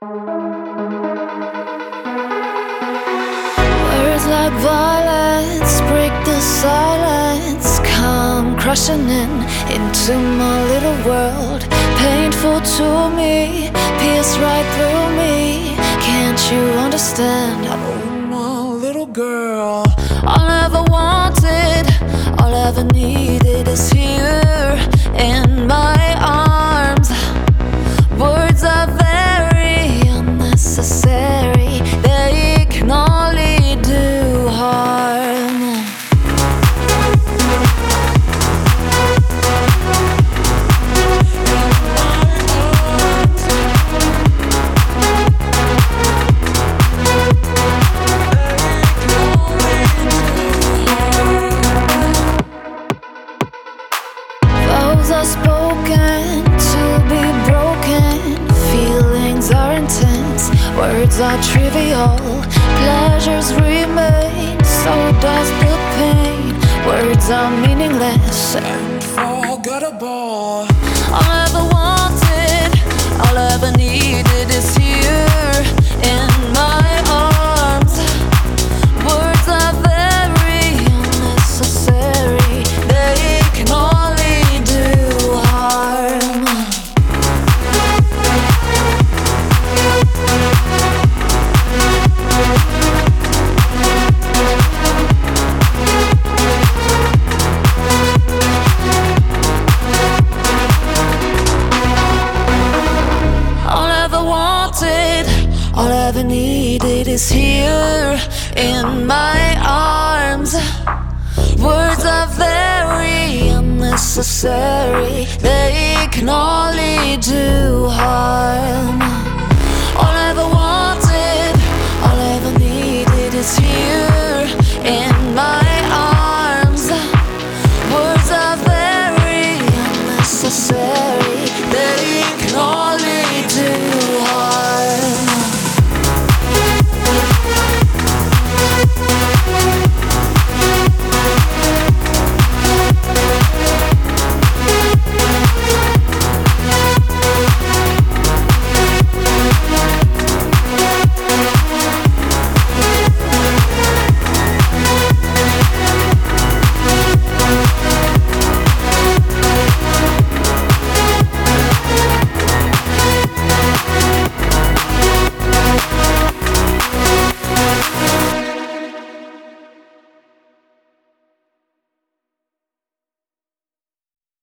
Words like violence break the silence, come crashing into my little world. Painful to me, pierce right through me. Can't you understand? Oh, my little girl. All I ever wanted, all I ever needed is here in my arms. Words are very unnecessary, they can only do harm. Vows are spoken to be broken, feelings are intense, words are trivial, pleasures remain, so does the pain. Words are meaningless and forgettable. All I ever wanted, all I ever needed is here in my arms. Words are very unnecessary, they can only do harm. All I ever wanted, all I ever needed is here in my arms. Words are very unnecessary, they can only do harm.